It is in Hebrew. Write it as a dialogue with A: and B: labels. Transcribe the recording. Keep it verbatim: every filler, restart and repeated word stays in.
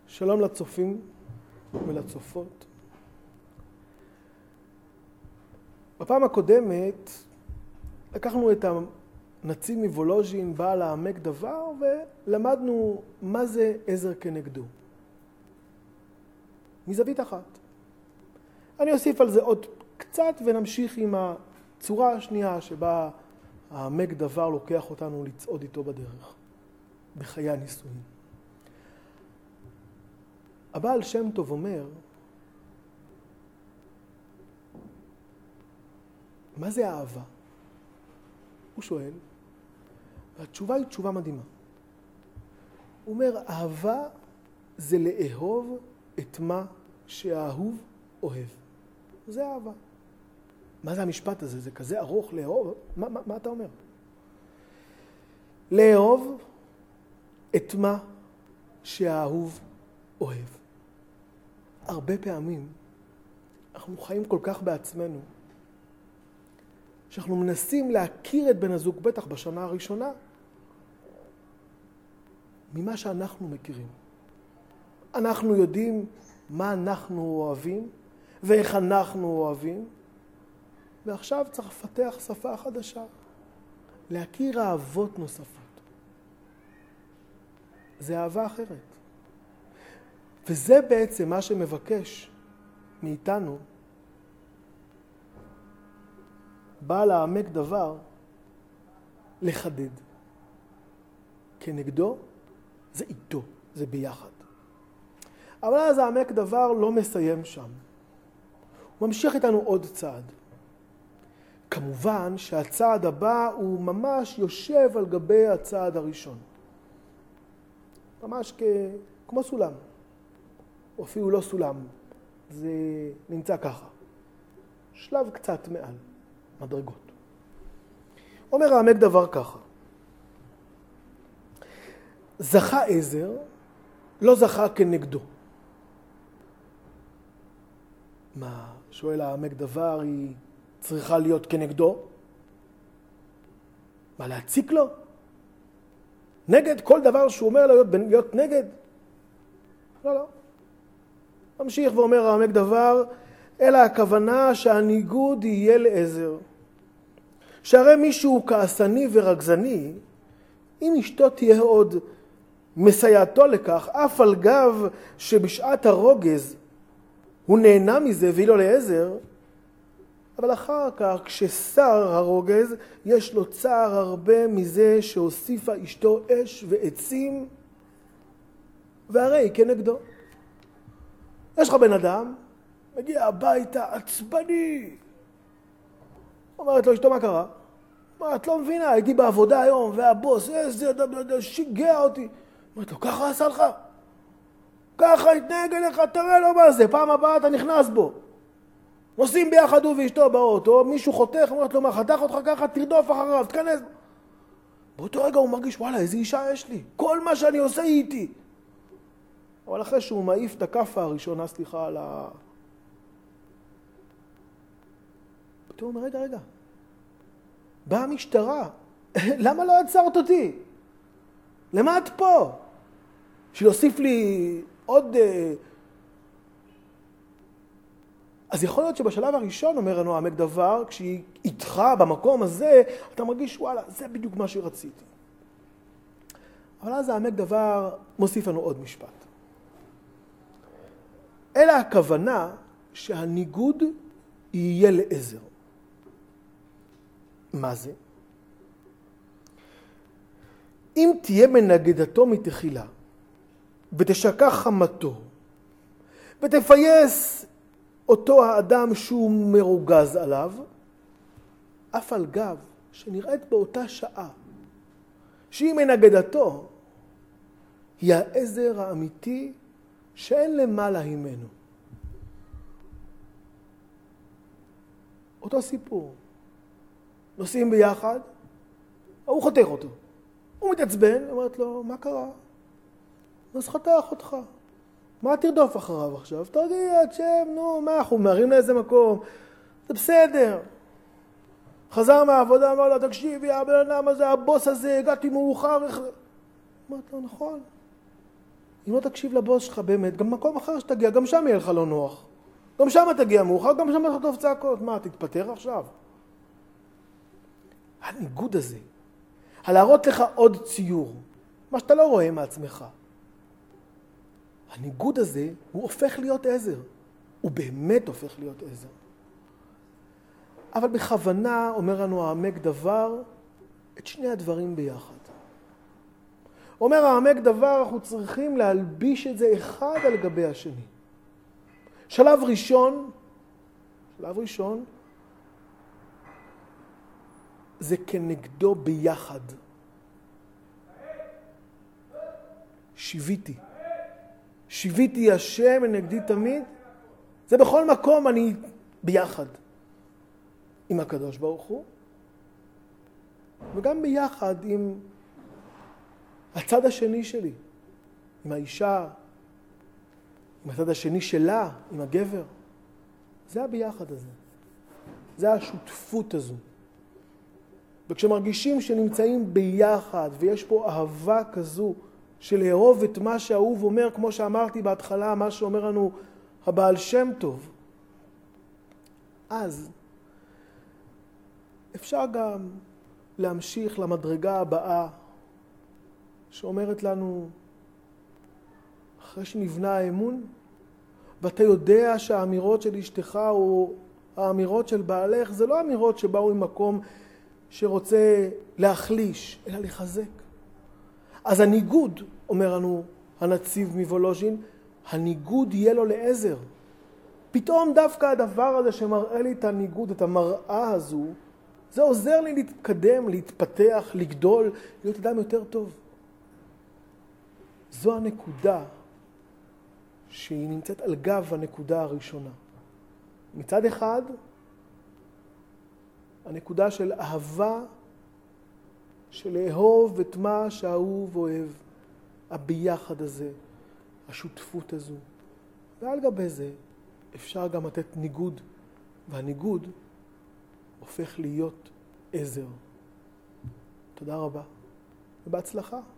A: שלום לצופים ולצופות. בפעם הקודמת לקחנו את הנציב מוולוז'ין, בעל העמק דבר, ולמדנו מה זה עזר כנגדו. מזווית אחת. אני אוסיף על זה עוד קצת ונמשיך עם הצורה השנייה שבה העמק דבר לוקח אותנו לצעוד איתו בדרך, בחיי הניסויים. הבעל שם טוב אומר, מה זה אהבה? הוא שואל, והתשובה היא תשובה מדהימה. הוא אומר, אהבה זה לאהוב את מה שהאהוב אוהב. זה אהבה. מה זה המשפט הזה? זה כזה ארוך לאהוב? מה, מה, מה אתה אומר? לאהוב את מה שהאהוב אוהב. הרבה פעמים אנחנו חיים כל כך בעצמנו, שאנחנו מנסים להכיר את בן הזוג, בטח בשנה הראשונה, ממה שאנחנו מכירים. אנחנו יודעים מה אנחנו אוהבים, ואיך אנחנו אוהבים, ועכשיו צריך לפתח שפה חדשה, להכיר אהבות נוספות. זה אהבה אחרת. וזה בעצם מה שמבקש מאיתנו, בעל העמק דבר, לחדד. כנגדו, זה איתו, זה ביחד. אבל אז העמק דבר לא מסיים שם. הוא ממשיך איתנו עוד צעד. כמובן שהצעד הבא הוא ממש יושב על גבי הצעד הראשון. ממש כ... כמו סולם. או אפילו לא סולם. זה נמצא ככה. שלב קצת מעל. מדרגות. אומר העמק דבר ככה. זכה עזר, לא זכה כנגדו. מה, שואל העמק דבר, היא צריכה להיות כנגדו? מה, להציק לו? נגד כל דבר שהוא אומר להיות, להיות נגד? לא, לא. ממשיך ואומר העמק דבר, אלא הכוונה שהניגוד יהיה לעזר. שהרי מישהו כעסני ורגזני, אם אשתו תהיה עוד מסייעתו לכך, אף על גב שבשעת הרוגז הוא נהנה מזה והיא לו לעזר, אבל אחר כך כששר הרוגז יש לו צער הרבה מזה שהוסיפה אשתו אש ועצים, והרי כנגדו. יש לך בן אדם, מגיע הביתה עצבני. אומרת לו, אשתו, מה קרה? מה, את לא מבינה, הייתי בעבודה היום, והבוס, איזה שיגע אותי. אומרת לו, ככה עשה לך? ככה התנהג אליך, תראה לו מה זה, פעם הבאה אתה נכנס בו. נוסעים ביחד הוא ואשתו באוטו, מישהו חותך, אומרת לו, מה, חתך אותך ככה, תרדוף אחריו, תכנס. באותו רגע הוא מרגיש, וואלה, איזה אישה יש לי. כל מה שאני עושה היא איתי. אבל אחרי שהוא מעיף את הכפה הראשונה, סליחה על ה... פתאום אומר, רגע, רגע. באה המשטרה. למה לא עצרת אותי? למה את פה? שיוסיף לי עוד... אז יכול להיות שבשלב הראשון, אומר לנו העמק דבר, כשהיא איתך במקום הזה, אתה מרגיש, וואלה, זה בדיוק מה שרציתי. אבל אז העמק דבר מוסיף לנו עוד משפט. אלא הכוונה שהניגוד יהיה לעזר. מה זה? אם תהיה מנגדתו מתחילה, ותשכח חמתו, ותפייס אותו האדם שהוא מרוגז עליו, אף על גב שנראית באותה שעה, שהיא מנגדתו, היא העזר האמיתי שאין למעלה הימנו. אותו סיפור. נוסעים ביחד, הוא חותך אותו. הוא מתעצבן, אומרת לו, מה קרה? אז חתך אותך. מה תרדוף אחריו עכשיו? תרגיע, תשב, נו, מה, אנחנו מרים לאיזה מקום? זה בסדר. חזר מהעבודה, אמר לו, תקשיבי, הבן אדם הזה, הבוס הזה, הגעתי מאוחר. אמרת לו, נכון. אם לא תקשיב לבוס שלך באמת, גם מקום אחר שתגיע, גם שם יהיה לך לא נוח. גם שם תגיע מאוחר, גם שם תחטוף צעקות. מה, תתפטר עכשיו? הניגוד הזה, הלהראות לך עוד ציור, מה שאתה לא רואה מעצמך. הניגוד הזה, הוא הופך להיות עזר. הוא באמת הופך להיות עזר. אבל בכוונה, אומר לנו העמק דבר, את שני הדברים ביחד. אומר העמק דבר, אנחנו צריכים להלביש את זה אחד על גבי השני. שלב ראשון, שלב ראשון, זה כנגדו ביחד. שיוויתי. שיוויתי השם נגדי תמיד. זה בכל מקום אני ביחד. עם הקדוש ברוך הוא. וגם ביחד עם הצד השני שלי. עם האישה. עם הצד השני שלה. עם הגבר. זה הביחד הזה. זה השותפות הזו. וכשמרגישים שנמצאים ביחד, ויש פה אהבה כזו, של לאהוב את מה שהאהוב אומר, כמו שאמרתי בהתחלה, מה שאומר לנו הבעל שם טוב, אז אפשר גם להמשיך למדרגה הבאה, שאומרת לנו, אחרי שנבנה האמון, ואתה יודע שהאמירות של אשתך או האמירות של בעלך, זה לא אמירות שבאו ממקום שרוצה להחליש, אלא לחזק. אז הניגוד, אומר לנו הנציב מוולוז'ין, הניגוד יהיה לו לעזר. פתאום דווקא הדבר הזה שמראה לי את הניגוד, את המראה הזו, זה עוזר לי להתקדם, להתפתח, לגדול, להיות אדם יותר טוב. זו הנקודה שהיא נמצאת על גב הנקודה הראשונה. מצד אחד, הנקודה של אהבה, של לאהוב את מה שהאהוב אוהב, הביחד הזה, השותפות הזו. ועל גבי זה אפשר גם לתת ניגוד, והניגוד הופך להיות עזר. תודה רבה, ובהצלחה.